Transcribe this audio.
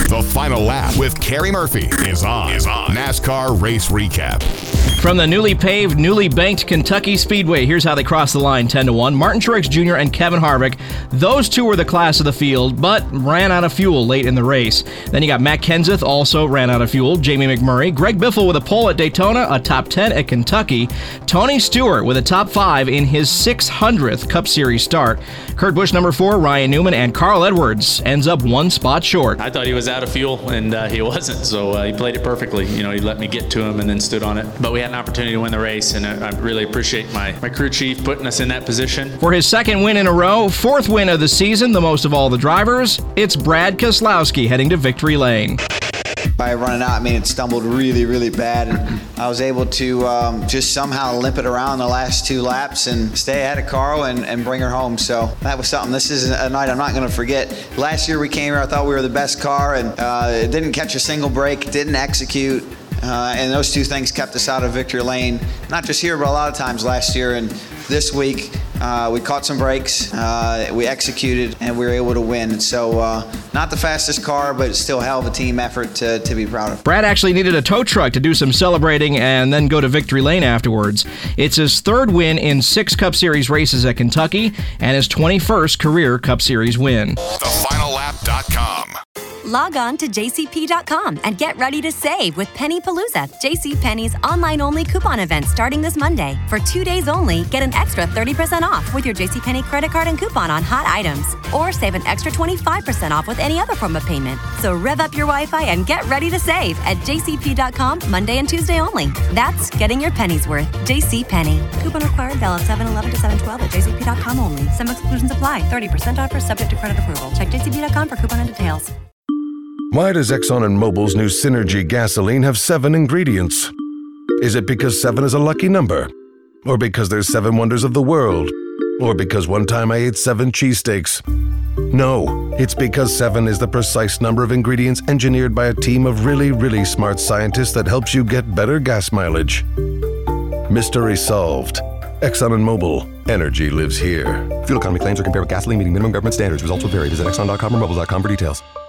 The Final Lap with Kerry Murphy is on NASCAR Race Recap. From the newly paved, newly banked Kentucky Speedway, here's how they crossed the line 10-1. Martin Truex Jr. and Kevin Harvick, those two were the class of the field, but ran out of fuel late in the race. Then you got Matt Kenseth, also ran out of fuel. Jamie McMurray, Greg Biffle with a pole at Daytona, a top 10 at Kentucky. Tony Stewart with a top 5 in his 600th Cup Series start. Kurt Busch number 4, Ryan Newman, and Carl Edwards ends up one spot short. I thought he was out of fuel, and he wasn't, so he played it perfectly. He let me get to him and then stood on it. But we had an opportunity to win the race, and I really appreciate my crew chief putting us in that position. For his second win in a row, fourth win of the season, the most of all the drivers, it's Brad Keselowski heading to victory lane. By running out, it stumbled really, really bad, and I was able to just somehow limp it around the last 2 laps and stay ahead of Carl and bring her home. So that was something. This is a night I'm not going to forget. Last year we came here, I thought we were the best car, and it didn't catch a single break, didn't execute. And those 2 things kept us out of victory lane, not just here, but a lot of times last year. And this week, we caught some breaks, we executed, and we were able to win. So not the fastest car, but it's still a hell of a team effort to be proud of. Brad actually needed a tow truck to do some celebrating and then go to victory lane afterwards. It's his 3rd win in 6 Cup Series races at Kentucky and his 21st career Cup Series win. TheFinalLap.com. Log on to jcp.com and get ready to save with Penny Palooza, JCPenney's online-only coupon event starting this Monday. For 2 days only, get an extra 30% off with your JCPenney credit card and coupon on hot items. Or save an extra 25% off with any other form of payment. So rev up your Wi-Fi and get ready to save at jcp.com Monday and Tuesday only. That's getting your pennies worth. JCPenney. Coupon required, valid 7/11 to 7/12 at jcp.com only. Some exclusions apply. 30% offer subject to credit approval. Check jcp.com for coupon and details. Why does Exxon and Mobil's new Synergy gasoline have 7 ingredients? Is it because 7 is a lucky number? Or because there's 7 wonders of the world? Or because one time I ate 7 cheesesteaks? No, it's because 7 is the precise number of ingredients engineered by a team of really, really smart scientists that helps you get better gas mileage. Mystery solved. Exxon and Mobil. Energy lives here. Fuel economy claims are compared with gasoline meeting minimum government standards. Results will vary. Visit Exxon.com or Mobil.com for details.